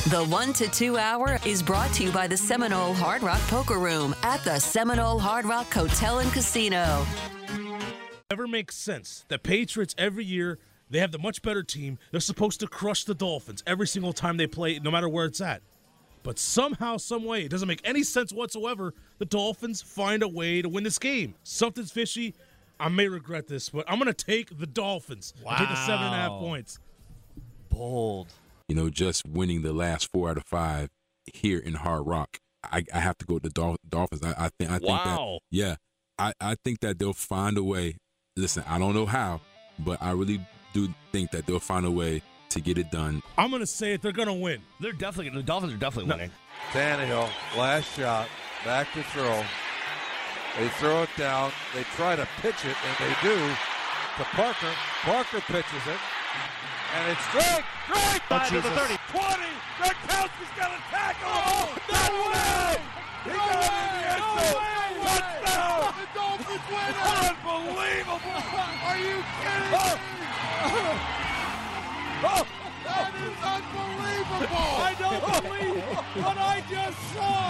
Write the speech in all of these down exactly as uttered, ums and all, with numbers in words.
The one to two hour is brought to you by the Seminole Hard Rock Poker Room at the Seminole Hard Rock Hotel and Casino. Never makes sense. The Patriots every year, they have the much better team. They're supposed to crush the Dolphins every single time they play, no matter where it's at. But somehow, some way, it doesn't make any sense whatsoever, the Dolphins find a way to win this game. Something's fishy. I may regret this, but I'm going to take the Dolphins. Wow. I'll take the seven and a half points. Bold. You know, just winning the last four out of five here in Hard Rock, I, I have to go with the Dol- Dolphins. I, I think. I think Wow. that. Yeah, I, I think that they'll find a way. Listen, I don't know how, but I really do think that they'll find a way to get it done. I'm going to say it. They're going to win. They're definitely the Dolphins are definitely No. winning. Tannehill, last shot, back to throw. They throw it down. They try to pitch it, and they do to Parker. Parker pitches it, and it's Drake. Drake Oh, to the Jesus. thirty, twenty. Gronkowski's got a tackle. Oh, no way! He No got way! it in the end No zone. way! Touchdown! The Dolphins win it! Unbelievable! Are you kidding Oh. me? Oh, That is unbelievable! I don't believe what I just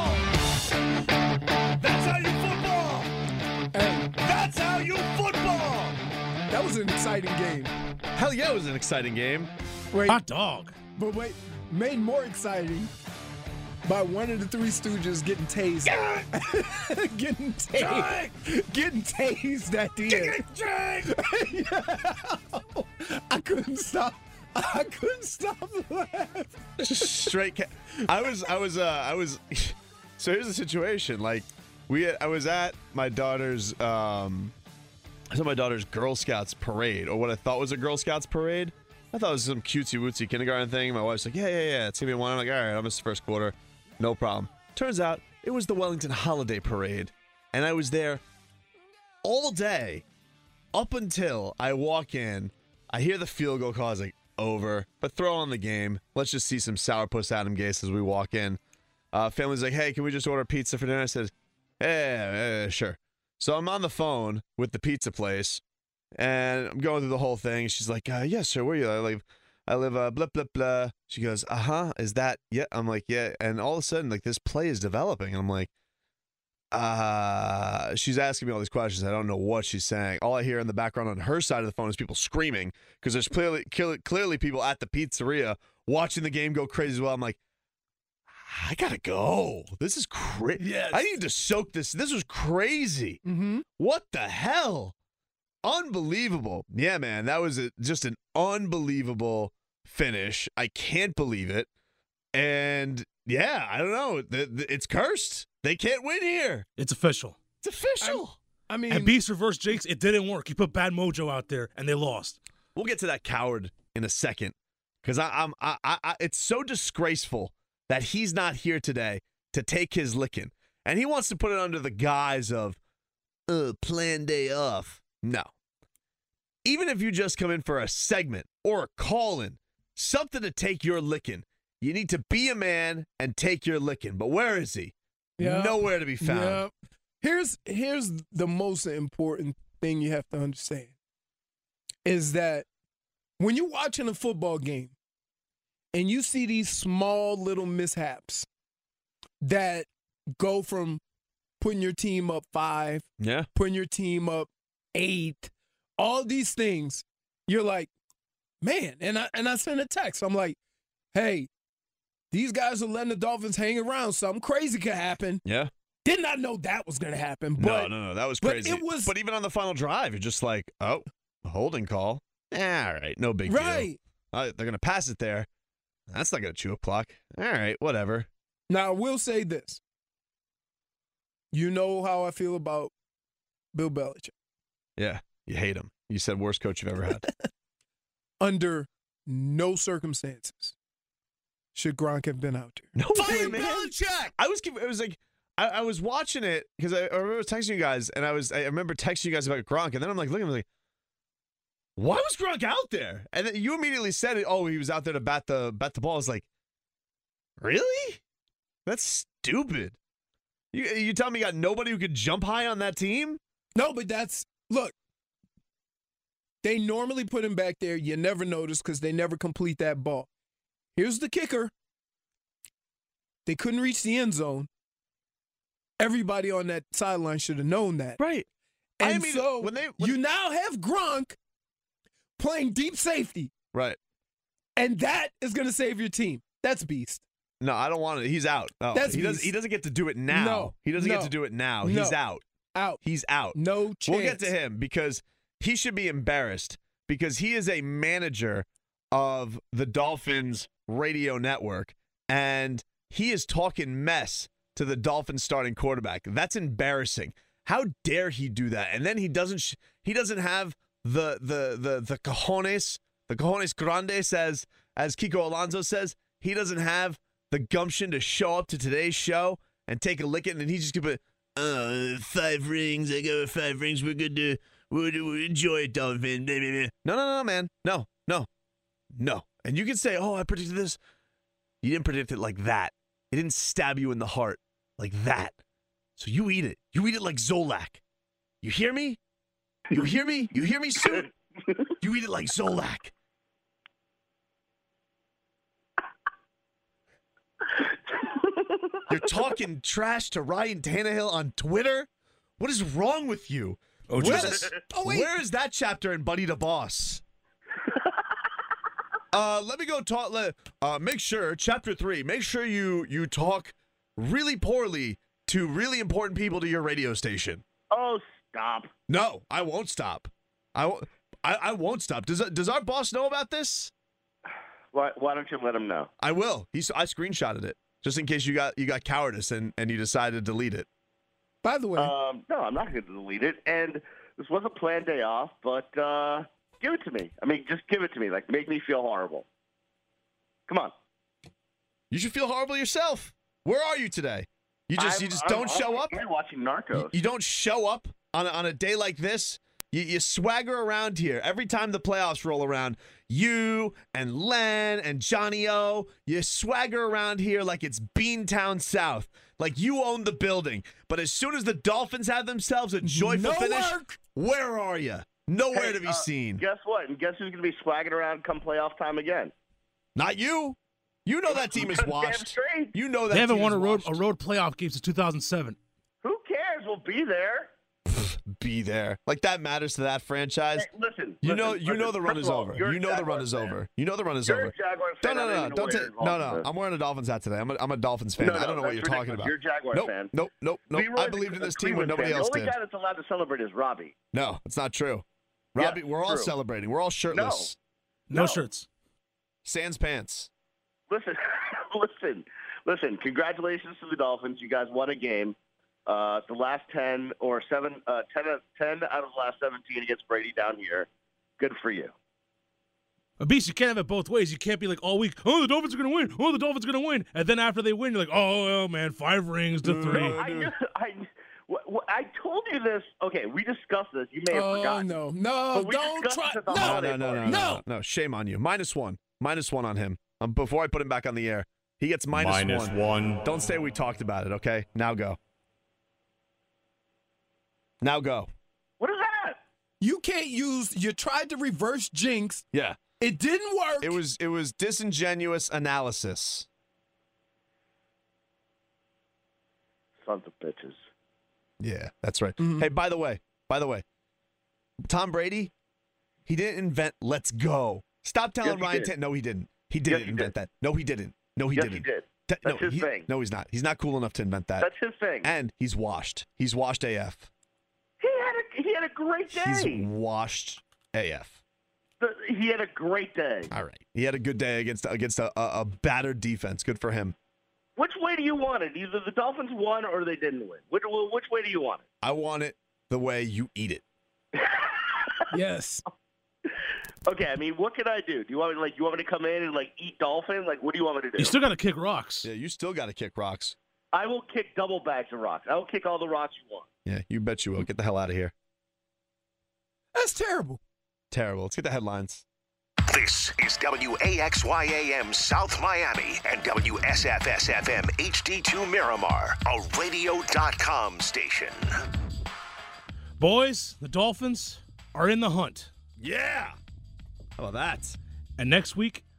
saw! That's how you football. Hey, That's how you football. that was an exciting game. Hell yeah, it was an exciting game. Wait, Hot dog. but wait, made more exciting by one of the Three Stooges getting tased. getting tased. Getting tased at the end. Yeah. I couldn't stop. I couldn't stop laughing. Straight. Ca- I was. I was. Uh. I was. So here's the situation. Like, we. Had, I was at my daughter's. Um. I was at my daughter's Girl Scouts parade, or what I thought was a Girl Scouts parade. I thought it was some cutesy wootsy kindergarten thing. My wife's like, yeah, yeah, yeah. It's gonna be one. I'm like, all right, I missed the first quarter. No problem. Turns out it was the Wellington Holiday Parade, and I was there all day up until I walk in. I hear the field goal call. I was like, over, but throw on the game. Let's just see some sourpuss Adam Gase as we walk in. Uh, family's like, hey, can we just order pizza for dinner? I said, yeah, yeah, sure. So I'm on the phone with the pizza place, and I'm going through the whole thing. She's like, uh, yes, sir, where are you? I live, I live, uh, blah, blah, blah. She goes, uh-huh, is that, yeah? I'm like, yeah. And all of a sudden, like, this play is developing. And I'm like, uh, she's asking me all these questions. I don't know what she's saying. All I hear in the background on her side of the phone is people screaming because there's clearly clearly people at the pizzeria watching the game go crazy as well. I'm like, I gotta go. This is crazy. Yes. I need to soak this. This was crazy. Mm-hmm. What the hell? Unbelievable. Yeah, man, that was a, just an unbelievable finish. I can't believe it. And yeah, I don't know. The, the, it's cursed. They can't win here. It's official. It's official. I mean, And Beast reverse Jakes, it didn't work. He put bad mojo out there, and they lost. We'll get to that coward in a second, because I'm I, I, I it's so disgraceful that he's not here today to take his licking, and he wants to put it under the guise of, uh, plan day off. No. Even if you just come in for a segment or a call-in, something to take your licking, you need to be a man and take your licking. But where is he? Yeah. Nowhere to be found. Yeah. Here's here's the most important thing you have to understand is that when you're watching a football game and you see these small little mishaps that go from putting your team up five, Yeah. putting your team up eight, all these things, you're like, man, and I and I sent a text. I'm like, hey, these guys are letting the Dolphins hang around. Something crazy could happen. Yeah. Did not know that was going to happen. No, But, no, no. That was but crazy. it was- But even on the final drive, you're just like, oh, a holding call. Eh, all right. No big deal. Right. Uh, they're going to pass it there. That's not going to chew up clock. All right. Whatever. Now, I will say this. You know how I feel about Bill Belichick. Yeah. You hate him. You said worst coach you've ever had. Under no circumstances should Gronk have been out there. No way, Fire man. Belichick! I was, it was like, I, I was watching it because I, I remember texting you guys, and I was, I remember texting you guys about Gronk, and then I'm like, looking, I'm like, why was Gronk out there? And then you immediately said it. Oh, he was out there to bat the bat the ball. I was like, really? That's stupid. You you tell me you got nobody who could jump high on that team? No, but that's, look, they normally put him back there. You never notice because they never complete that ball. Here's the kicker. they couldn't reach the end zone. Everybody on that sideline should have known that. Right. And I mean, so when they when you now have Gronk playing deep safety, right. and that is going to save your team. That's beast. No, I don't want it. He's out. No, That's he doesn't. beast. He doesn't get to do it now. No, he doesn't no, get to do it now. no. He's out. Out. He's out. No chance. We'll get to him because he should be embarrassed because he is a manager of the Dolphins radio network, and he is talking mess to the Dolphins starting quarterback. That's embarrassing. How dare he do that? And then he doesn't. Sh- he doesn't have the the the the cojones, the cojones grandes, as as Kiko Alonso says. He doesn't have the gumption to show up to today's show and take a lick at it, and he's just gonna put, uh, five rings. I go with five rings. We're good to we're, we're enjoy it, Dolphin. No, no, no, man. No, no, no. And you can say, oh, I predicted this. You didn't predict it like that. It didn't stab you in the heart like that. So you eat it. You eat it like Zolak. You hear me? You hear me? You hear me, Sue? You eat it like Zolak. You're talking trash to Ryan Tannehill on Twitter? What is wrong with you? Oh, Where Jesus. is- oh, wait. Where is that chapter in Buddy the Boss? uh, let me go talk. Let, uh, make sure, chapter three, make sure you, you talk really poorly to really important people to your radio station. Oh, stop. No, I won't stop. I, won't- I, I won't stop. Does, does our boss know about this? Why, why don't you let him know? I will. He's, I screenshotted it just in case you got you got cowardice and, and you decided to delete it. By the way, Um, no, I'm not going to delete it. And this was a planned day off, but uh, give it to me. I mean, just give it to me. Like, make me feel horrible. Come on. You should feel horrible yourself. Where are you today? You just I'm- you just I'm don't show up. You're watching Narcos. You, you don't show up on a, on a day like this. You, you swagger around here every time the playoffs roll around. You and Len and Johnny O, you swagger around here like it's Beantown South, like you own the building. But as soon as the Dolphins have themselves a joyful no finish, work. where are you? Nowhere Hey, to be uh, seen. Guess what? And guess who's going to be swagging around come playoff time again? Not you. You know that team is Damn washed. straight. You know that They haven't team won is a road washed. a road playoff game since two thousand seven. Who cares? We'll be there. Be there. Like that matters to that franchise. Hey, listen. You listen, know, you listen. know the run First is of all, over. you're You a know the run Jaguars is fan. over. You know the run is You're over. a Jaguars No, fan. no, I no, don't even know don't why take. you're No, involved no. in this. I'm wearing a Dolphins hat today. I'm a, I'm a Dolphins fan. No, I don't know what you're that's talking ridiculous. about. You're a Jaguars nope, fan. Nope, nope, nope. Leroy's I a- believed in a this team when Cleveland nobody fan. else The only did. guy that's allowed to celebrate is Robbie. No, it's not true. Yeah, Robbie, we're all true. celebrating. We're all shirtless. No, No. shirts. Sans pants. Listen, listen, listen. Congratulations to the Dolphins. You guys won a game. Uh, the last ten or seven, uh, ten, of- ten out of the last seventeen against Brady down here. Good for you. A beast, you can't have it both ways. You can't be like all week, oh, the Dolphins are going to win. Oh, the Dolphins are going to win. And then after they win, you're like, oh, well, man, five rings to three. I, knew, I, wh- wh- I told you this. Okay, we discussed this. You may have oh forgotten. no, no, But we don't discussed try. this at the No, No, holiday no, no, no, party. no, No. no, no. Shame on you. Minus one. Minus one on him. Um, before I put him back on the air, he gets minus Minus one. one. Don't say we talked about it. Okay, now go. Now go. What is that? you can't use. You tried to reverse jinx. Yeah. It didn't work. It was it was disingenuous analysis. Sons of bitches. Yeah, that's right. Mhm. Hey, by the way, by the way, Tom Brady, he didn't invent "let's go." Stop telling Yes, he Ryan. did. Tan- no, he didn't. He Yes, didn't he invent did. that. No, he didn't. No, he yes, didn't. he did. Te- That's no, his he- thing. No, he's not. He's not cool enough to invent that. That's his thing. And he's washed. He's washed A F. He had a he had a great day. He's washed A F. The- he had a great day. All right. He had a good day against against a, a, a battered defense. Good for him. Which way do you want it? Either the Dolphins won or they didn't win. Which, which way do you want it? I want it the way you eat it. yes. Okay, I mean, what can I do? Do you want me to, like you want me to come in and like eat dolphin? Like, what do you want me to do? You still got to kick rocks. Yeah, you still got to kick rocks. I will kick double bags of rocks. I will kick all the rocks you want. Yeah, you bet you will. Get the hell out of here. That's terrible. Terrible. Let's get the headlines. This is W A X Y A M South Miami and W S F S F M H D two Miramar, a radio dot com station. Boys, the Dolphins are in the hunt. Yeah. How about that? And next week,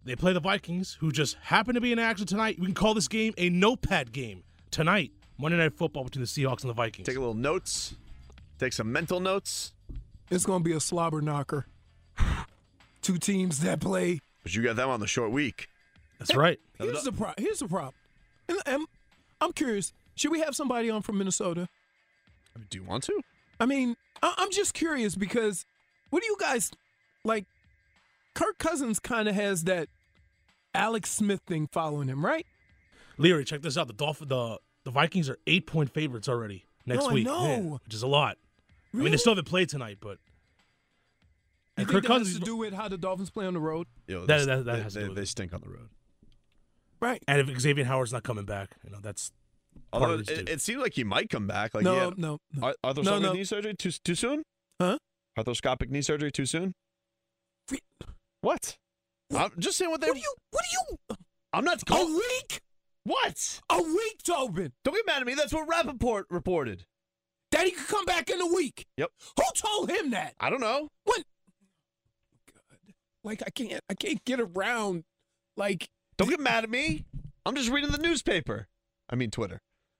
they play the Vikings, who just happen to be in action tonight. We can call this game a notepad game tonight. Monday Night Football between the Seahawks and the Vikings. Take a little notes. Take some mental notes. It's going to be a slobber knocker. Two teams that play. But you got them on the short week. That's right. Here's the, pro- here's the problem. And, and I'm curious. Should we have somebody on from Minnesota? I mean, do you want to? I mean, I- I'm just curious because what do you guys like? Kirk Cousins kind of has that Alex Smith thing following him, right? Leary, check this out. The Dolphin, the the Vikings are eight point favorites already next No, I week. know. Yeah, which is a lot. Really? I mean, they still haven't played tonight, but You and think Kirk that Cousins has to do with how the Dolphins play on the road? Yo, That- they, that- that they, has to they, do with they it. stink on the road. Right. and if Xavier Howard's not coming back, you know that's part Although of this it, too. it seemed like he might come back. Like, No, yeah. no, no. Ar- arthroscopic No, no. knee surgery too too soon? Huh? Arthroscopic knee surgery too soon? Re- What? I'm just saying what they. What do you? What do you? I'm not. A week? What? A week, Tobin. Don't get mad at me. That's what Rappaport reported. That he could come back in a week. Yep. Who told him that? I don't know. When? God, like I can't. I can't get around. Like Don't get mad at me. I'm just reading the newspaper. I mean Twitter.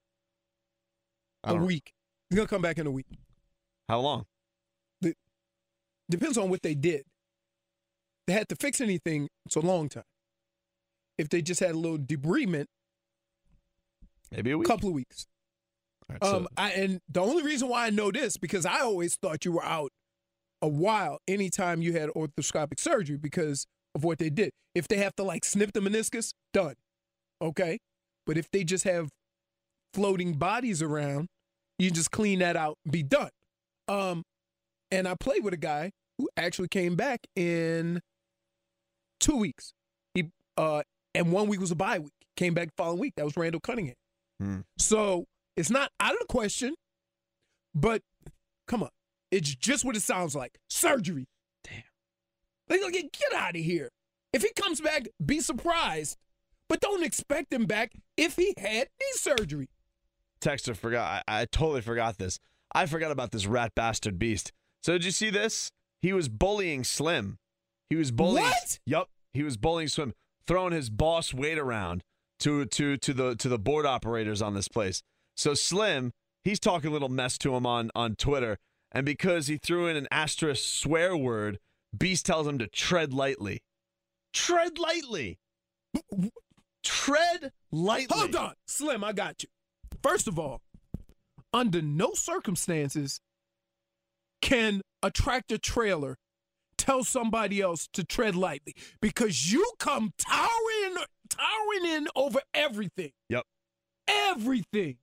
I a don't- week. He's gonna come back in a week. How long? Depends on what they did. They had to fix anything. It's a long time. If they just had a little debridement, Maybe a a week. couple of weeks. All right, so- Um, I, and the only reason why I know this because I always thought you were out a while anytime you had orthoscopic surgery because of what they did. If they have to like snip the meniscus, done. Okay, but if they just have floating bodies around, you just clean that out and be done. Um, and I played with a guy who actually came back in two weeks. He uh, and one week was a bye week. Came back the following week. That was Randall Cunningham. Hmm. So it's not out of the question, but come on. It's just what it sounds like. Surgery. Damn. Like, get, get out of here. If he comes back, be surprised. But don't expect him back if he had knee surgery. Texter forgot. I, I totally forgot this. I forgot about this rat bastard beast. So did you see this? He was bullying Slim. He was bullying. What? Yup. He was bullying Slim, throwing his boss weight around to to to the to the board operators on this place. So Slim, he's talking a little mess to him on on Twitter, and because he threw in an asterisk swear word, Beast tells him to tread lightly. Tread lightly. Tread lightly. Hold on. Slim, I got you. First of all, under no circumstances can a tractor trailer tell somebody else to tread lightly because you come towering, towering in over everything. Yep. Everything.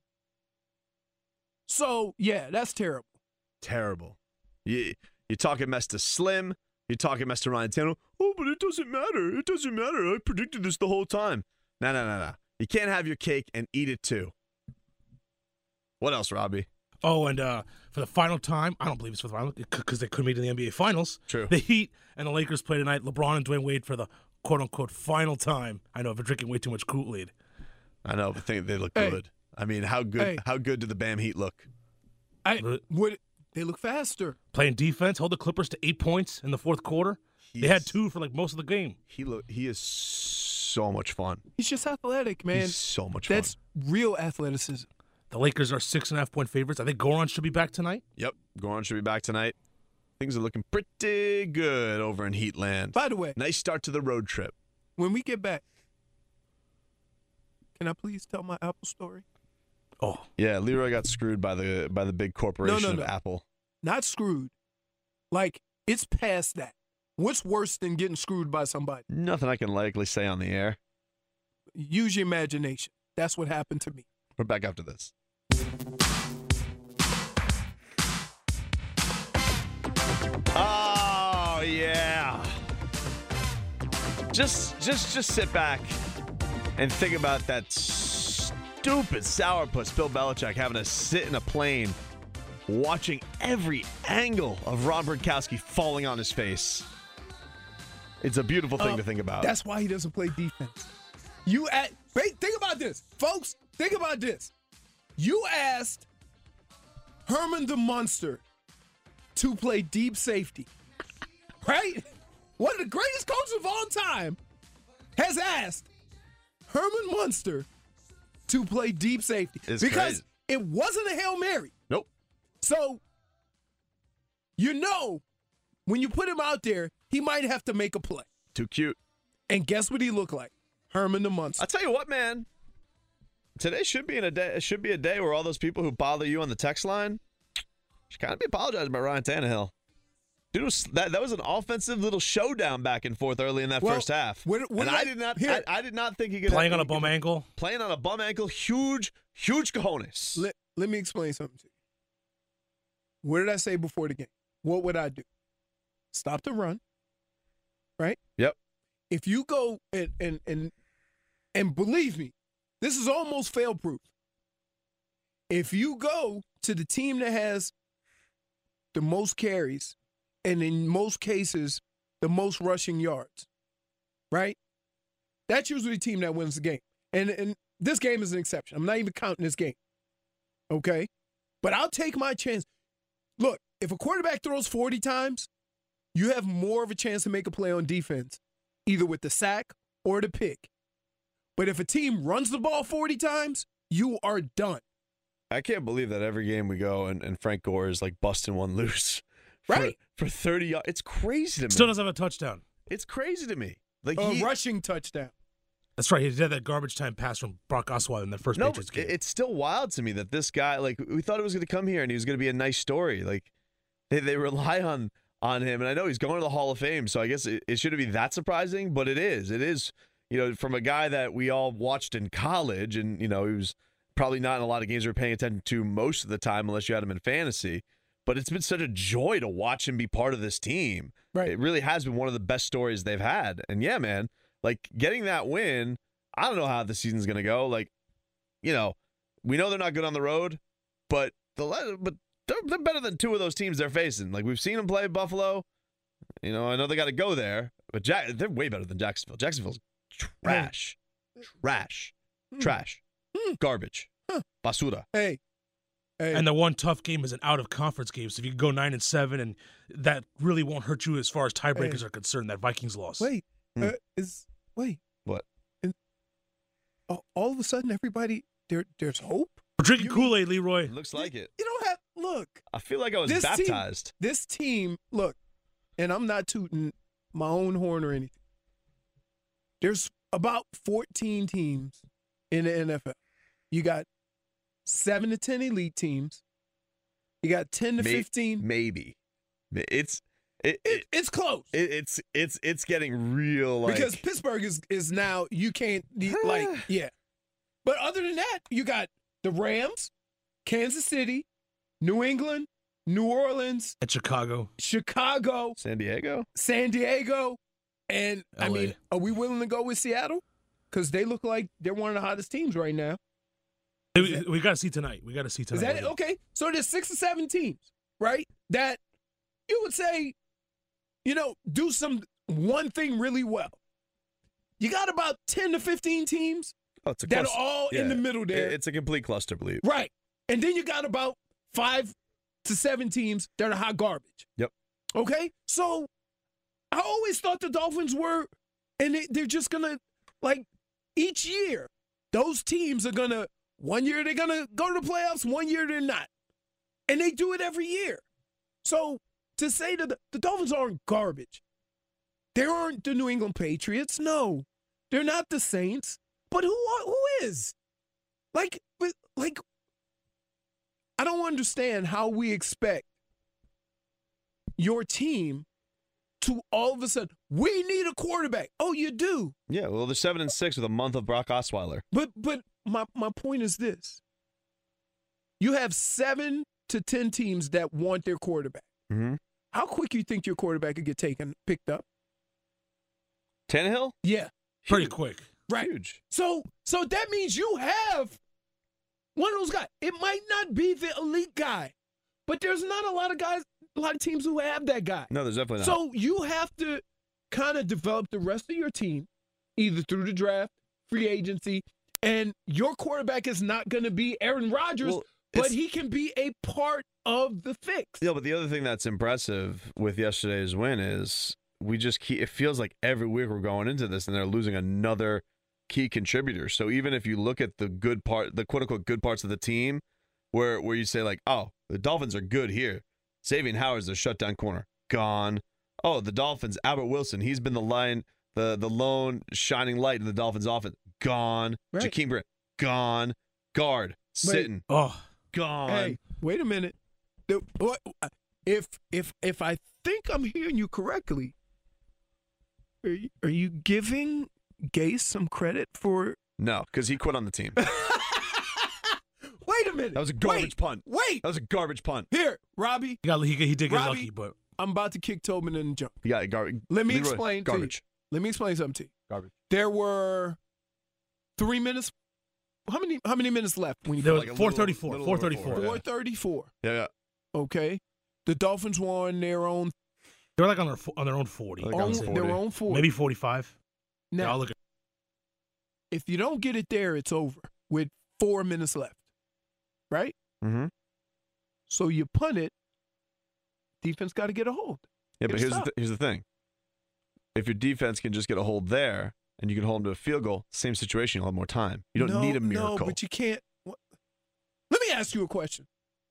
So, yeah, that's terrible. Terrible. You, you're talking mess to Slim. You're talking mess to Ryan Tannehill. Oh, but it doesn't matter. It doesn't matter. I predicted this the whole time. No, no, no, no. You can't have your cake and eat it too. What else, Robbie? Oh, and uh, for the final time, I don't believe it's for the final because they couldn't meet in the N B A Finals. True. The Heat and the Lakers play tonight. LeBron and Dwayne Wade for the quote-unquote final time. I know, I've been drinking way too much Kool-Aid. I know, but think they look Hey. good. I mean, how good? Hey. How good do the Bam Heat look? I would they look faster. Playing defense, hold the Clippers to eight points in the fourth quarter. He they had is- two for like most of the game. He look. He is so much fun. He's just athletic, man. He's so much That's fun. real athleticism. The Lakers are six and a half point favorites. I think Goran should be back tonight. Yep. Goran should be back tonight. Things are looking pretty good over in Heatland. By the way, Nice start to the road trip. when we get back, can I please tell my Apple story? Oh, Yeah, Leroy got screwed by the by the big corporation no, of no. Apple. Not screwed. Like, it's past that. What's worse than getting screwed by somebody? Nothing I can likely say on the air. Use your imagination. That's what happened to me. We're back after this. Oh yeah. Just just just sit back and think about that stupid sourpuss Bill Belichick having to sit in a plane watching every angle of Rob Gronkowski falling on his face. It's a beautiful thing Um, to think about. That's why he doesn't play defense. You at wait, think about this, folks. Think about this. You asked Herman the Monster to play deep safety, right? One of the greatest coaches of all time has asked Herman Munster to play deep safety It's because crazy. it wasn't a Hail Mary. Nope. So, you know, when you put him out there, he might have to make a play. Too cute. And guess what he looked like? Herman the Munster. I'll tell you what, man. Today should be in a day. It should be a day where all those people who bother you on the text line should kind of be apologizing about Ryan Tannehill. Dude, was, that that was an offensive little showdown back and forth early in that Well, first half. what- what and did I I- did not. here- I, I did not think he could Playing on a he bum could- ankle. Playing on a bum ankle, huge, huge cojones. Let, let me explain something to you. What did I say before the game? What would I do? Stop the run, right? Yep. If you go and and and and believe me, this is almost fail proof. If you go to the team that has the most carries and in most cases the most rushing yards, right? That's usually the team that wins the game. And and this game is an exception. I'm not even counting this game. Okay? But I'll take my chance. Look, if a quarterback throws forty times, you have more of a chance to make a play on defense, either with the sack or the pick. But if a team runs the ball forty times, you are done. I can't believe that every game we go and, and Frank Gore is like busting one loose. For, Right. For thirty yards. It's crazy to me. Still doesn't have a touchdown. It's crazy to me. Like A he, rushing touchdown. That's right. He did that garbage time pass from Brock Osweiler in the first No, Patriots game. it- it's still wild to me that this guy, like, we thought it was going to come here and he was going to be a nice story. Like, they, they rely on on him. And I know he's going to the Hall of Fame, so I guess it, it shouldn't be that surprising, but it is. It is, you know, from a guy that we all watched in college and, you know, he was probably not in a lot of games we were paying attention to most of the time unless you had him in fantasy. But it's been such a joy to watch him be part of this team. Right. It really has been one of the best stories they've had. And, yeah, man, like, getting that win, I don't know how the season's going to go. Like, you know, we know they're not good on the road, but the but they're, they're better than two of those teams they're facing. Like, we've seen them play Buffalo. You know, I know they got to go there, but Jack, they're way better than Jacksonville. Jacksonville's trash, trash, Hmm. trash, Hmm. garbage, Huh. basura. Hey. Hey. And the one tough game is an out-of-conference game. So if you can go nine and seven, and that really won't hurt you as far as tiebreakers Hey. are concerned. That Vikings loss. Wait. Hmm. Uh, is wait. What? All, all of a sudden, everybody there. There's hope. We're drinking You- Kool-Aid, Leroy. Looks like it. You don't have look. I feel like I was This team- baptized. This team, look, and I'm not tooting my own horn or anything. There's about fourteen teams in the N F L. You got seven to ten elite teams. You got ten to May- fifteen. Maybe. It's it, It, it, it's close it it's it's it's getting real like because Pittsburgh is is now you can't you- like yeah. But other than that, you got the Rams, Kansas City, New England, New Orleans, At Chicago. Chicago, San Diego. San Diego, and I L A. mean, are we willing to go with Seattle? Because they look like they're one of the hottest teams right now. We, we got to see tonight. We got to see tonight. Is that it? Okay. So there's six or seven teams, right? That you would say, you know, do some one thing really well. You got about ten to fifteen teams Oh, it's a that are cluster. all in Yeah. the middle there. It's a complete cluster bleep. Right. And then you got about five to seven teams that are hot garbage. Yep. Okay? So I always thought the Dolphins were, and they, they're just going to, like, each year, those teams are going to, one year they're going to go to the playoffs, one year they're not. And they do it every year. So to say that the, the Dolphins aren't garbage, they aren't the New England Patriots. No, they're not the Saints. But who are, who is? Like, but, like, I don't understand how we expect your team to all of a sudden, we need a quarterback. Oh, you do. Yeah, well, they're seven and six with a month of Brock Osweiler. But but my, my point is this. You have seven to ten teams that want their quarterback. Mm-hmm. How quick you think your quarterback could get taken, picked up? Tannehill? Yeah. Pretty quick. Right. Huge. So so that means you have one of those guys. It might not be the elite guy, but there's not a lot of guys, a lot of teams who have that guy. No, there's definitely not. So you have to kind of develop the rest of your team, either through the draft, free agency, and your quarterback is not going to be Aaron Rodgers, Well, but it's- he can be a part of the fix. Yeah, but the other thing that's impressive with yesterday's win is we just keep, it feels like every week we're going into this and they're losing another key contributor. So even if you look at the good part, the quote unquote good parts of the team, where where you say like, oh, the Dolphins are good here. Xavier Howard's a shutdown corner, gone. Oh, the Dolphins, Albert Wilson, he's been the line, the the lone shining light in the Dolphins offense, gone. Right. Jakeem Grant, gone. Guard, sitting, oh, gone. Hey, wait a minute. The, what, if if if I think I'm hearing you correctly, are you, are you giving Gase some credit for? No, because he quit on the team. Wait a minute. That was a garbage wait, punt. Wait. That was a garbage punt. Here, Robbie. He, got, he, he did get Robbie, lucky, but I'm about to kick Tobin in the jump. Yeah, garbage. Let me Leroy, explain garbage. to you. Let me explain something to you. Garbage. There were three minutes. How many? How many minutes left when you? There was like four thirty-four. little, Four little thirty-four. yeah. Four thirty-four. Yeah, yeah. Okay. The Dolphins were on their own. They were like on their on their own forty. Like on on forty. their own forty. Maybe forty-five. Now, yeah, I'll look at if you don't get it there, it's over with four minutes left. Right? Mm-hmm. So you punt it. Defense got to get a hold. Yeah, Get but a here's the, stop. th- here's the thing. If your defense can just get a hold there and you can hold them to a field goal, same situation, you'll have more time. You don't no, need a miracle. No, but you can't. What? Let me ask you a question.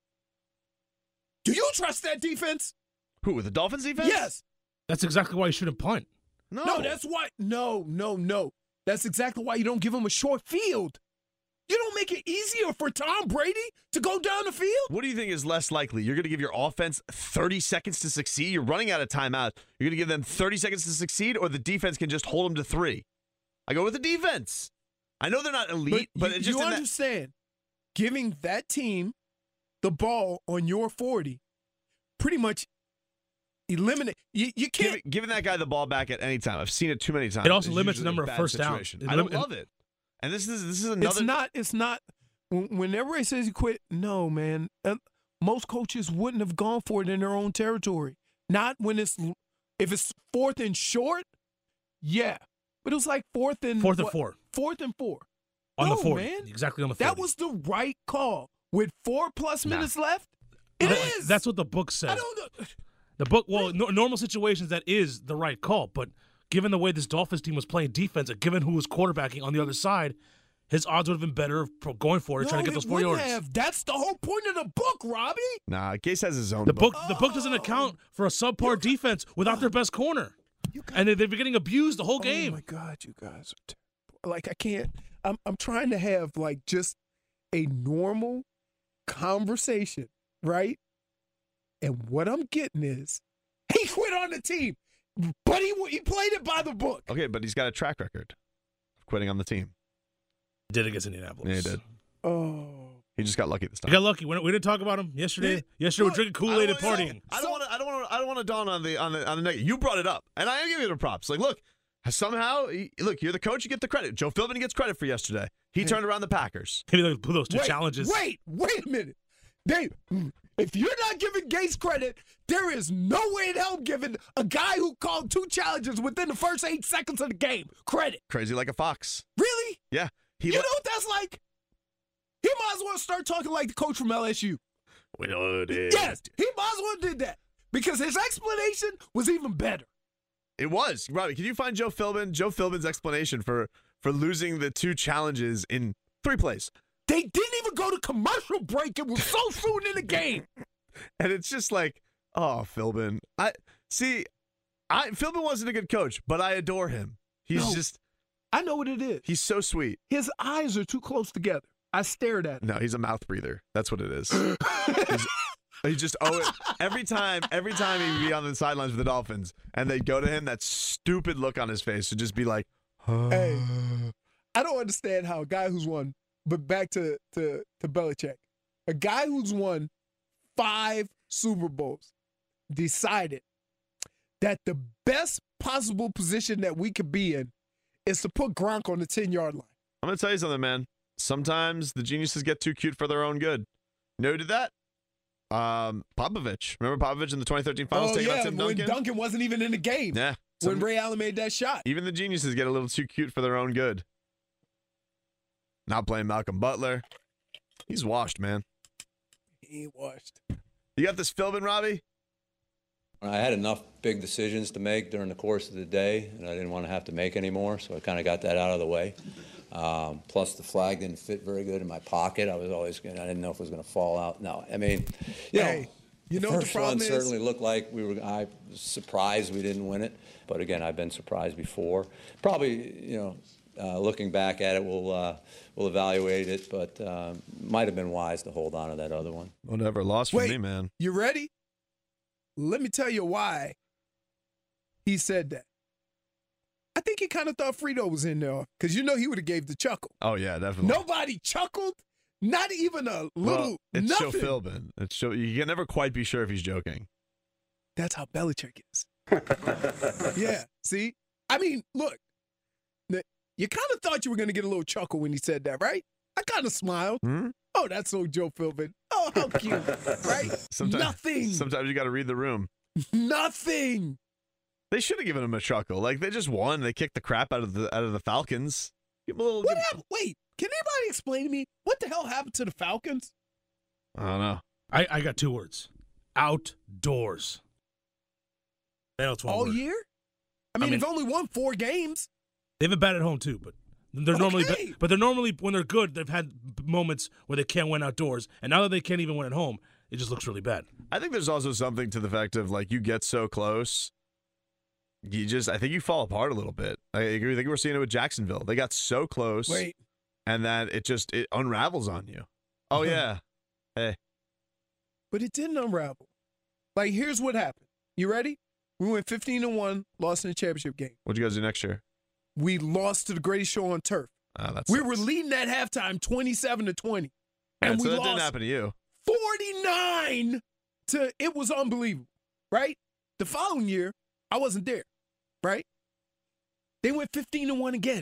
Do you trust that defense? Who, the Dolphins defense? Yes. That's exactly why you shouldn't punt. No. No, that's why. No, no, no. That's exactly why you don't give them a short field. You don't make it easier for Tom Brady to go down the field? What do you think is less likely? You're going to give your offense thirty seconds to succeed? You're running out of timeout. You're going to give them thirty seconds to succeed, or the defense can just hold them to three? I go with the defense. I know they're not elite, but, but it's you, just you in understand, giving that team the ball on your forty pretty much eliminate. You, you that, can't. giving, giving that guy the ball back at any time. I've seen it too many times. It also It's limits the usually a number of bad first downs. situation. It I don't lim- love it. And this is this is another. It's not. It's not. When, when everybody says you quit, no, man. Uh, most coaches wouldn't have gone for it in their own territory. Not when it's if it's fourth and short. Yeah, but it was like fourth and Fourth and what? four. Fourth and four On no, the forty. Man. Exactly on the forty. That was the right call with four plus Nah. minutes left. It That- is. That's what the book says. I don't know. The book, well, no, normal situations, that is the right call. But given the way this Dolphins team was playing defense, and given who was quarterbacking on the other side, his odds would have been better of pro- going for it, No, trying to get it those four wouldn't yards. have. That's the whole point of the book, Robbie. Nah, Gase has his own The book, book. the book doesn't account for a subpar defense without their best corner, and they- they've been getting abused the whole game. Oh my God, you guys are terrible. Like I can't. I'm I'm trying to have like just a normal conversation, right? And what I'm getting is he quit on the team, but he he played it by the book. Okay, but he's got a track record of quitting on the team. Did against Indianapolis. Yeah, he did. Oh, He just got lucky this time. He got lucky. We, we didn't talk about him yesterday. Yeah. Yesterday, we're Look, drinking Kool-Aid and I don't wanna- partying. I don't want to. I don't want to. I don't want to dawn on the on the on the negative. You brought it up, and I give you the props. Like, look, somehow, look, you're the coach. You get the credit. Joe Philbin gets credit for yesterday. He turned around the Packers. Maybe those, those two wait, challenges. Wait, wait a minute. They, if you're not giving Gase credit, there is no way in hell giving a guy who called two challenges within the first eight seconds of the game credit. Crazy like a fox. Really? Yeah. He You le- know what that's like? He might as well start talking like the coach from L S U. We know it. Yes, he might as well did that because his explanation was even better. It was. Robbie, can you find Joe Philbin? Joe Philbin's explanation for for losing the two challenges in three plays. They didn't even go to commercial break. It was so soon in the game. And it's just like, oh, Philbin. I see. I Philbin wasn't a good coach, but I adore him. He's No. just. I know what it is. He's so sweet. His eyes are too close together. I stared at him. No, he's a mouth breather. That's what it is. he's, he just oh every time every time he'd be on the sidelines with the Dolphins and they'd go to him, that stupid look on his face would just be like, Hey, I don't understand how a guy who's won, but back to, to, to Belichick, a guy who's won five Super Bowls decided that the best possible position that we could be in is to put Gronk on the ten-yard line. I'm gonna tell you something, man. Sometimes the geniuses get too cute for their own good. You know who did that? Um, Popovich. Remember Popovich in the twenty thirteen finals oh, taking yeah, out Tim when Duncan? Duncan wasn't even in the game. Yeah. When Some- Ray Allen made that shot. even the geniuses get a little too cute for their own good. Not playing Malcolm Butler. He's washed, man. He ain't washed. You got this Philbin, Robbie? I had enough big decisions to make during the course of the day, and I didn't want to have to make any more, so I kind of got that out of the way. Um, plus, the flag didn't fit very good in my pocket. I was always going I didn't know if it was going to fall out. No, I mean, you Hey, know, you know the what the first problem one is? certainly looked like we were. I was surprised we didn't win it, but again, I've been surprised before. Probably, you know, uh, looking back at it, we'll uh, we'll evaluate it, but uh, might have been wise to hold on to that other one. Whatever, lost for Wait, me, man. You ready? Let me tell you why he said that. I think he kind of thought Frito was in there because you know he would have gave the chuckle. Oh yeah, definitely. Nobody chuckled, not even a little Well, it's nothing. Joe Philbin. It's Joe, you can never quite be sure if he's joking. That's how Belichick is. Yeah, see? I mean, look, n- you kind of thought you were going to get a little chuckle when he said that, right? I kind of smiled. Hmm? Oh, that's so Joe Philbin. Oh, how cute, right? Sometimes, Nothing. Sometimes you got to read the room. Nothing. They should have given him a chuckle. Like they just won. They kicked the crap out of the out of the Falcons. Give him a little. What give- happened? Wait, can anybody explain to me what the hell happened to the Falcons? I don't know. I, I got two words. Outdoors. That's one All word. year? I mean, I mean- they've only won four games. They have a bad at home too, but they're normally, Okay. but they're normally when they're good. They've had moments where they can't win outdoors, and now that they can't even win at home, it just looks really bad. I think there's also something to the fact of like you get so close, you just I think you fall apart a little bit. I agree. I think we're seeing it with Jacksonville. They got so close, Wait, and then it just it unravels on you. Oh yeah, hey, but it didn't unravel. Like, here's what happened. You ready? We went fifteen and one, lost in the championship game. what'd you guys do next year? We lost to the greatest show on turf. Oh, that's We were leading at halftime twenty-seven to twenty. And so we that lost didn't happen to you. forty-nine to it was unbelievable, right? The following year, I wasn't there, right? They went fifteen and one again.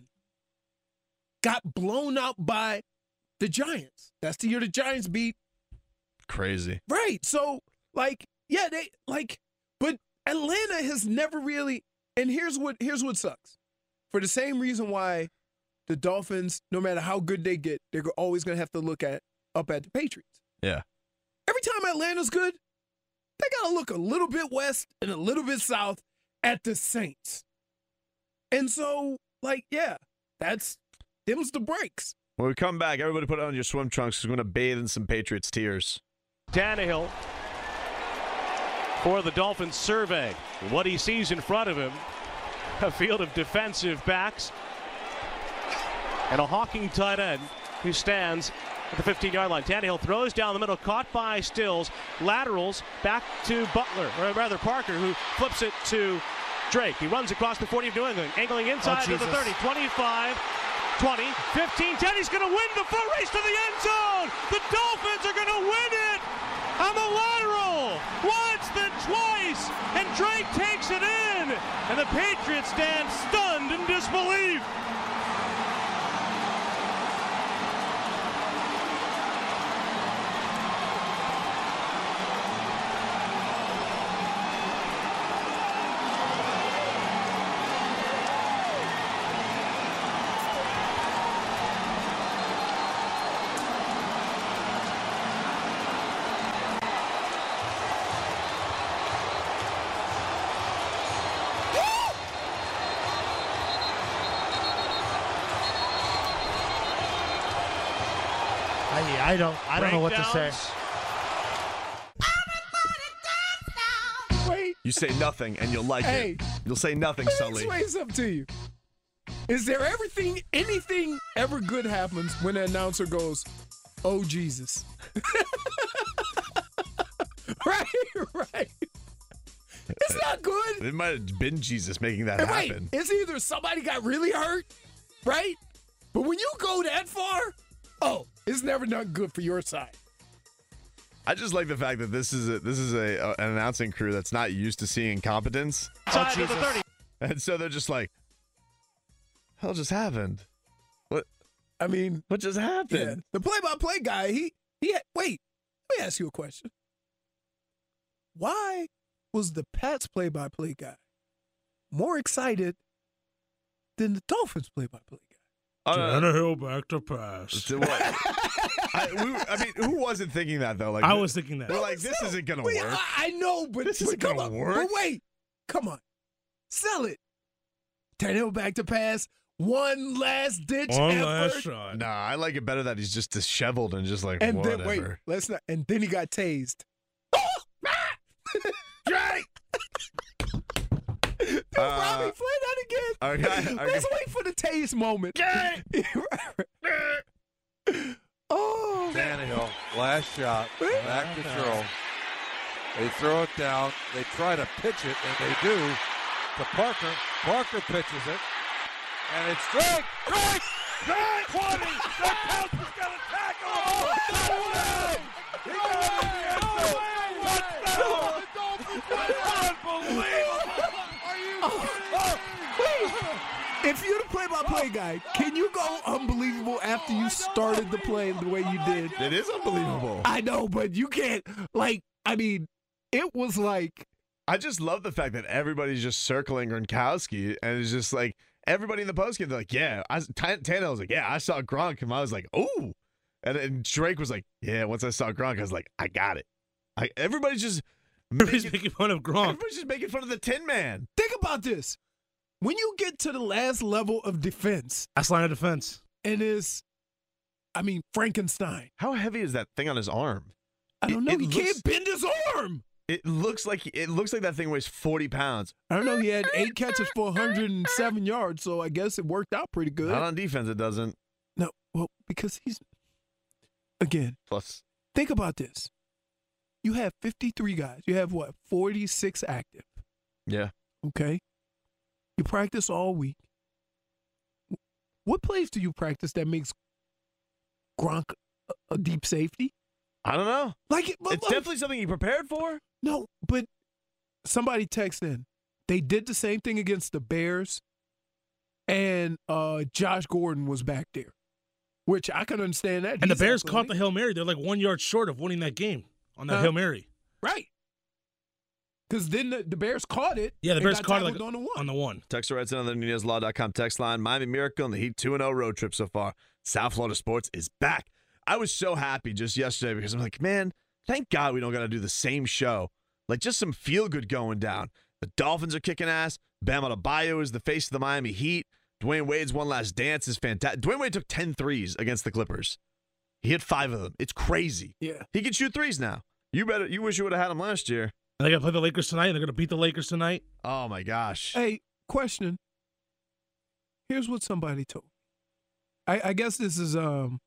Got blown out by the Giants. That's the year the Giants beat. Crazy. Right. So, like, yeah, they like, but Atlanta has never really, and here's what here's what sucks. For the same reason why the Dolphins, no matter how good they get, they're always gonna have to look at up at the Patriots. Yeah. Every time Atlanta's good, they gotta look a little bit west and a little bit south at the Saints. And so, like, yeah, that's them's the breaks. When we come back, everybody put on your swim trunks because we're going to bathe in some Patriots tears. Tannehill for the Dolphins survey. What he sees in front of him, a field of defensive backs and a hawking tight end who stands at the fifteen-yard line. Tannehill throws down the middle, caught by Stills, laterals back to Butler, or rather Parker, who flips it to Drake. He runs across the forty of New England, angling inside Oh, to the thirty, twenty-five, twenty, fifteen, ten. He's going to win the foot race to the end zone. The Dolphins are going to win it on the lateral. Once, then twice, and Drake takes it in. And the Patriots stand stunned in disbelief. I, I don't I don't know what to say. Wait, You say nothing and you'll like Hey. it. You'll say nothing, let me Sully. explain something to you. Is there everything, anything ever good happens when the announcer goes, "Oh Jesus"? Right, right. It's not good. It might have been Jesus making that And wait, happen. it's either somebody got really hurt, right? But when you go that far, oh, it's never done good for your side. I just like the fact that this is a, this is a, a an announcing crew that's not used to seeing incompetence, Inside to the thirty. and so they're just like, "Hell just happened? What? I mean, What just yeah, happened?" the play-by-play guy, he he had, wait, let me ask you a question. Why was the Pats play-by-play guy more excited than the Dolphins play-by-play guy? Oh, no, no. Tannehill back to pass. To what? I, we, I mean, who wasn't thinking that though? Like I was thinking that. We're like, this isn't gonna wait, work. I, I know, but this but isn't come gonna on. work. But wait, come on, sell it. Tannehill back to pass. One last ditch One effort. last shot. Nah, I like it better that he's just disheveled and just like And whatever. then wait, let's not. And then he got tased. Jay! Dude, Uh, Robbie, play that again. Okay, okay. Let's wait for the tase moment. Jay! Oh, Tannehill, last shot, back to throw. They throw it down. They try to pitch it, and they do to Parker. Parker pitches it, and it's strike, strike, strike. twenty. The Couch has got a tackle. Oh, no way! He got it in the end zone. Touchdown. The Dolphins win. Unbelievable. Are you oh, wait. If you're the play-by-play guy, can you go unbelievable after you started the play the way you did? It is unbelievable. I know, but you can't. Like, I mean, it was like. I just love the fact that everybody's just circling Gronkowski, and it's just like everybody in the postgame. They're like, "Yeah," I, T- Tannehill was like, "Yeah, I saw Gronk," and I was like, "Ooh," and then Drake was like, "Yeah." Once I saw Gronk, I was like, "I got it." I, everybody's just Everybody's making, making fun of Gronk. everybody's just making fun of the Tin Man. Think about this. When you get to the last level of defense, Last line of defense. and is, I mean, Frankenstein. How heavy is that thing on his arm? I don't It- know. it he looks- can't bend his arm. It looks like it looks like that thing weighs forty pounds. I don't know. He had eight catches for one hundred seven yards, so I guess it worked out pretty good. Not on defense, it doesn't. No, well, because he's again. Plus, Think about this. You have fifty-three guys. You have what? forty-six active. yeah. Okay. You practice all week. What plays do you practice that makes Gronk a, a deep safety? I don't know. Like it, but It's look, definitely something you prepared for. no, but somebody text in. They did the same thing against the Bears, and uh, Josh Gordon was back there, which I can understand that. And the He's Bears caught athletic. the Hail Mary. They're like one yard short of winning that game on that Huh? Hail Mary. Right. Because then the, the Bears caught it. Yeah, the and Bears got caught it tackled like on the one. on the one. Text or on the Nunez Law dot com text line. Miami Miracle and the Heat two and oh road trip so far. South Florida Sports is back. I was so happy just yesterday because I'm like, man, thank God we don't got to do the same show. Like, just some feel-good going down. The Dolphins are kicking ass. Bam Adebayo is the face of the Miami Heat. Dwayne Wade's one last dance is fantastic. Dwayne Wade took ten threes against the Clippers. He hit five of them. It's crazy. Yeah. He can shoot threes now. You better. You wish you would have had him last year. And they got to play the Lakers tonight, and they're going to beat the Lakers tonight. Oh, my gosh. Hey, question. Here's what somebody told me. I, I guess this is um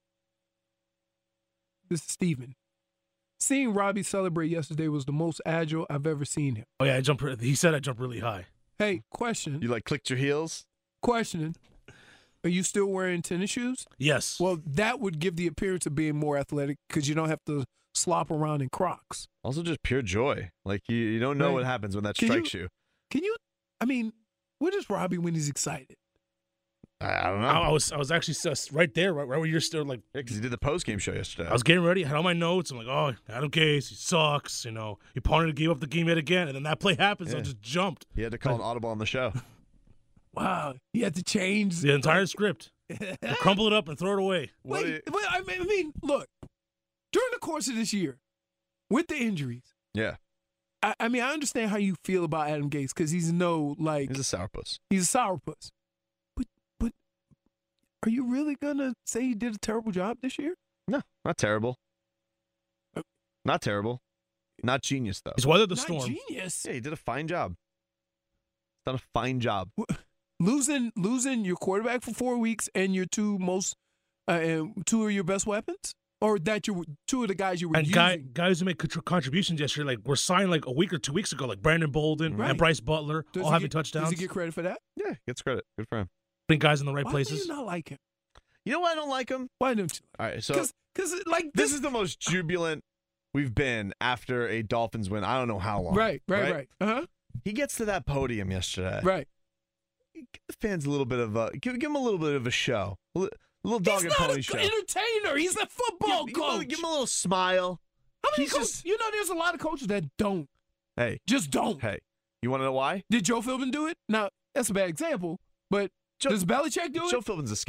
this is Steven. Seeing Robbie celebrate yesterday was the most agile I've ever seen him. Oh, yeah, I jump. He said I jump really high. Hey, question. You, like, clicked your heels? Questioning. Are you still wearing tennis shoes? Yes. Well, that would give the appearance of being more athletic because you don't have to slop around in Crocs. Also, just pure joy. Like, you, you don't know Right. what happens when that Can strikes you. Can you, I mean, what is Robbie when he's excited? I, I don't know. I, I was I was actually just right there, right, right where you're still like. Yeah, because he did the post-game show yesterday. I was getting ready. I had all my notes. I'm like, oh, Adam Gase, he sucks. You know, he punted, gave up the game yet again, and then that play happens. So I Yeah. just jumped. He had to call an audible on the show. Wow. He had to change The entire script. And crumble it up and throw it away. What do Wait, but I mean, I mean, look, during the course of this year, with the injuries, Yeah, I, I mean, I understand how you feel about Adam Gase because he's no, like, he's a sourpuss. he's a sourpuss. But, but are you really going to say he did a terrible job this year? No, not terrible. Uh, Not terrible. Not genius, though. He's weathered the Not storm. genius. Yeah, he did a fine job. He's done a fine job. Losing losing your quarterback for four weeks and your two most, uh, and two of your best weapons? Or that you two of the guys you were And using? guy, guys who made contr- contributions yesterday, like were signed like a week or two weeks ago, like Brandon Bolden Right. and Bryce Butler, Does all he having get- touchdowns. Does he get credit for that? Yeah, gets credit. Good for him. Putting guys in the right Why places. do you not like him? You know why I don't like him? Why don't you? All right, so Because, like, this is the most jubilant we've been after a Dolphins win. I don't know how long. Right, right, right. Uh-huh. He gets to that podium yesterday. Right. Give the fans a little bit of a give, give him a little bit of a show, a li- little dog He's and not pony an show. entertainer. He's a football Give- give him a- coach. Give him a little smile. How many He's coaches? just- You know, there's a lot of coaches that don't. Hey, Just don't. hey, you want to know why? Did Joe Philbin do it? Now, that's a bad example, but Joe- does Belichick do Joe it? Philbin's a scarecrow.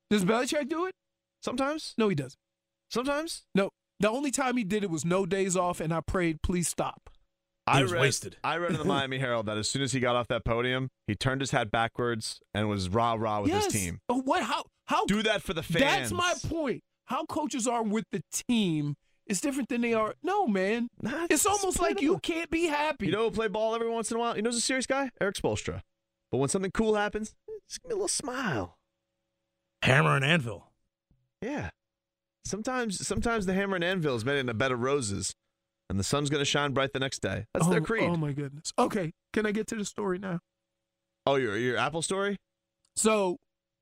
Does Belichick do it? Sometimes. No, he doesn't. Sometimes. No. The only time he did it was no days off, and I prayed, please stop. I was read, wasted. I read in the Miami Herald that as soon as he got off that podium, he turned his hat backwards and was rah-rah with yes. his team. Oh, what? How? How? Do that for the fans. That's my point. How coaches are with the team is different than they are. No, man. Nah, it's almost like you can't be happy. You know who play ball every once in a while? You know who's a serious guy? Eric Spoelstra. But when something cool happens, just give me a little smile. Hammer and anvil. Yeah. Sometimes sometimes the hammer and anvil is made in a bed of roses, and the sun's going to shine bright the next day. That's oh, their creed. Oh, my goodness. Okay, can I get to the story now? Oh, your, your Apple story? So,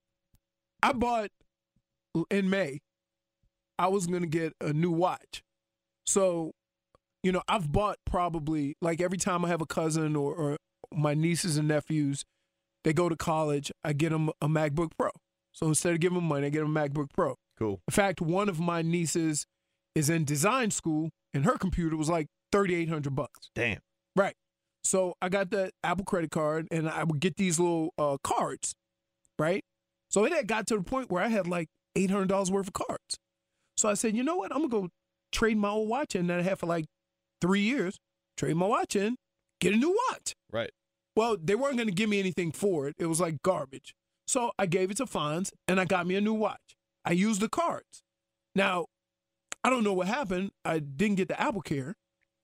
I bought, in May, I was going to get a new watch. So, you know, I've bought probably, like every time I have a cousin or, or my nieces and nephews, they go to college, I get them a MacBook Pro. So instead of giving them money, I get them a MacBook Pro. Cool. In fact, one of my nieces is in design school, and her computer was like thirty-eight hundred bucks. Damn. Right. So I got the Apple credit card, and I would get these little uh, cards, right? So it had got to the point where I had like eight hundred dollars worth of cards. So I said, you know what? I'm going to go trade my old watch in that I had for like three years, trade my watch in, get a new watch. Right. Well, they weren't going to give me anything for it. It was like garbage. So I gave it to Fonz, and I got me a new watch. I used the cards. Now, I don't know what happened. I didn't get the Apple Care.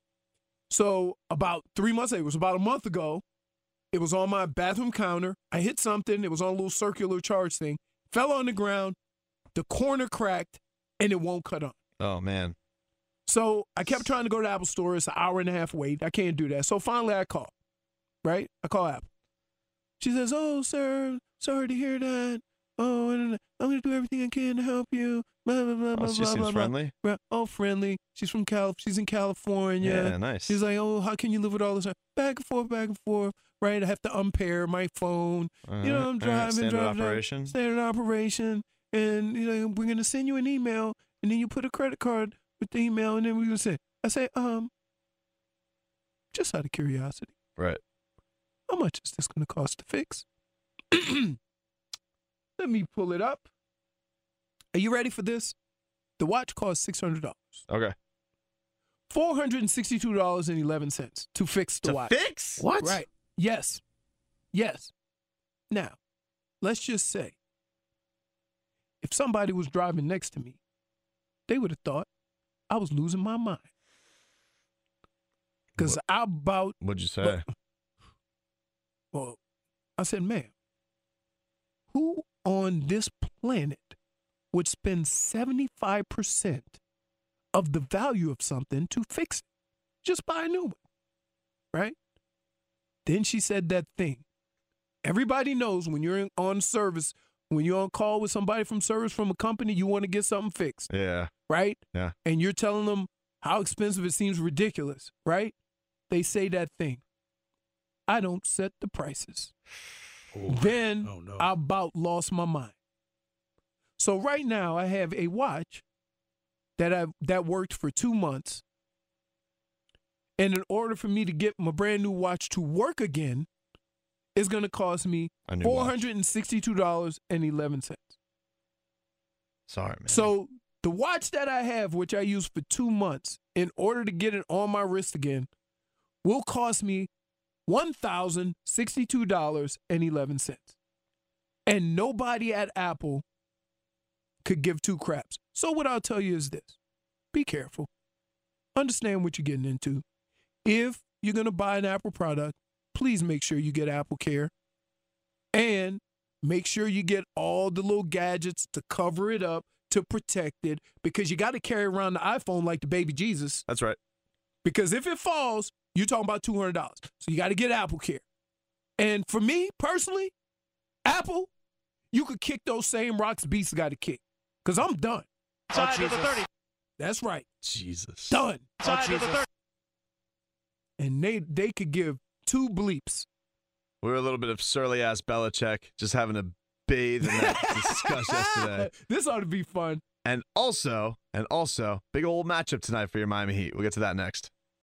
So about three months later, it was about a month ago, it was on my bathroom counter. I hit something. It was on a little circular charge thing. Fell on the ground. The corner cracked, and it won't cut on. Oh, man. So I kept trying to go to the Apple store. It's an hour and a half wait. I can't do that. So finally I called, right? I call Apple. She says, oh, sir, sorry to hear that. Oh, I'm going to do everything I can to help you. Blah, blah, blah, Oh, blah, she blah, seems blah, friendly. blah. Oh, friendly. She's from Cal. She's in California. Yeah, nice. She's like, oh, how can you live with all this? Back and forth, back and forth. Right? I have to unpair my phone. Uh-huh. You know, I'm All right, driving, standard driving, operation. driving. Standard operation. And, you know, we're going to send you an email, and then you put a credit card with the email, and then we're going to say, I say, um, just out of curiosity. Right. How much is this going to cost to fix? Let me pull it up. Are you ready for this? The watch costs six hundred dollars. Okay. four hundred sixty-two dollars and eleven cents to fix the to watch. fix? What? Right. Yes. Yes. Now, let's just say, if somebody was driving next to me, they would have thought I was losing my mind. Because I about... What'd you say? Well, I said, ma'am, who on this planet would spend seventy-five percent of the value of something to fix it? Just buy a new one, right? Then she said that thing. Everybody knows when you're in, on service, when you're on call with somebody from service from a company, you want to get something fixed, Yeah. right? Yeah. And you're telling them how expensive it seems ridiculous, right? They say that thing. I don't set the prices. Oh, then oh, no. I about lost my mind. So right now I have a watch that I that worked for two months. And in order for me to get my brand new watch to work again, it's going to cost me four hundred sixty-two dollars and eleven cents. Sorry, man. So the watch that I have, which I used for two months, in order to get it on my wrist again, will cost me one thousand sixty-two dollars and eleven cents. And nobody at Apple could give two craps. So what I'll tell you is this. Be careful. Understand what you're getting into. If you're going to buy an Apple product, please make sure you get Apple Care. And make sure you get all the little gadgets to cover it up, to protect it, because you got to carry around the iPhone like the baby Jesus. That's right. Because if it falls, you're talking about two hundred dollars. So you got to get Apple Care. And for me, personally, Apple, you could kick those same rocks Beats got to kick. Because I'm done. Side to the thirty. That's right. Jesus. Done. Side to the thirty. And they, they could give two bleeps. We were a little bit of surly ass Belichick, just having to bathe in that discuss yesterday. This ought to be fun. And also, and also, big old matchup tonight for your Miami Heat. We'll get to that next.